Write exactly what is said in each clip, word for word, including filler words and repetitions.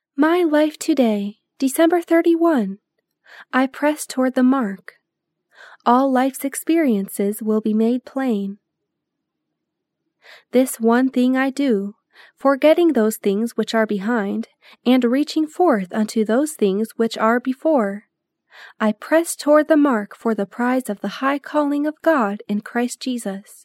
My life today, December thirty-first. I press toward the mark. All life's experiences will be made plain. This one thing I do, forgetting those things which are behind, and reaching forth unto those things which are before. I press toward the mark for the prize of the high calling of God in Christ Jesus.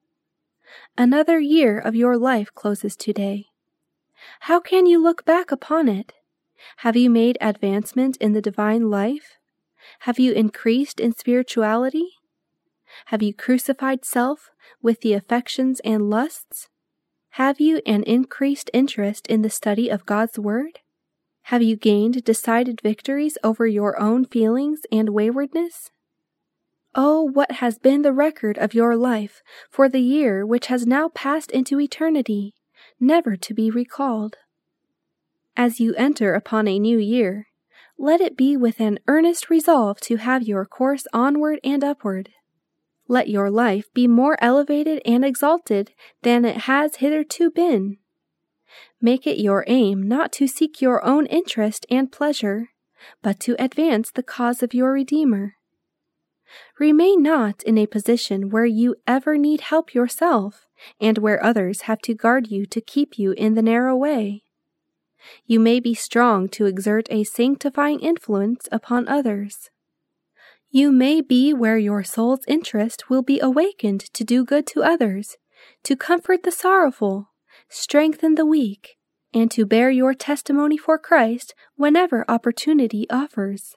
Another year of your life closes today. How can you look back upon it? Have you made advancement in the divine life? Have you increased in spirituality? Have you crucified self with the affections and lusts? Have you an increased interest in the study of God's Word? Have you gained decided victories over your own feelings and waywardness? Oh, what has been the record of your life for the year which has now passed into eternity, never to be recalled. As you enter upon a new year, let it be with an earnest resolve to have your course onward and upward. Let your life be more elevated and exalted than it has hitherto been. Make it your aim not to seek your own interest and pleasure, but to advance the cause of your Redeemer. Remain not in a position where you ever need help yourself, and where others have to guard you to keep you in the narrow way. You may be strong to exert a sanctifying influence upon others. You may be where your soul's interest will be awakened to do good to others, to comfort the sorrowful, strengthen the weak, and to bear your testimony for Christ whenever opportunity offers.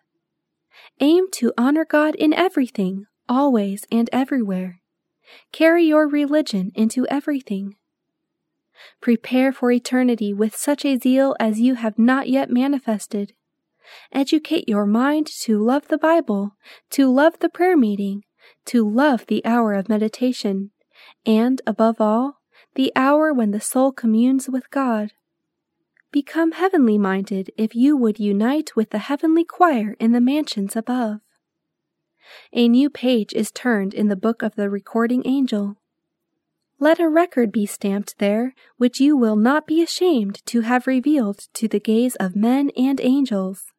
Aim to honor God in everything, always and everywhere. Carry your religion into everything. Prepare for eternity with such a zeal as you have not yet manifested. Educate your mind to love the Bible, to love the prayer meeting, to love the hour of meditation, and, above all, the hour when the soul communes with God. Become heavenly minded if you would unite with the heavenly choir in the mansions above. A new page is turned in the book of the recording angel. Let a record be stamped there which you will not be ashamed to have revealed to the gaze of men and angels.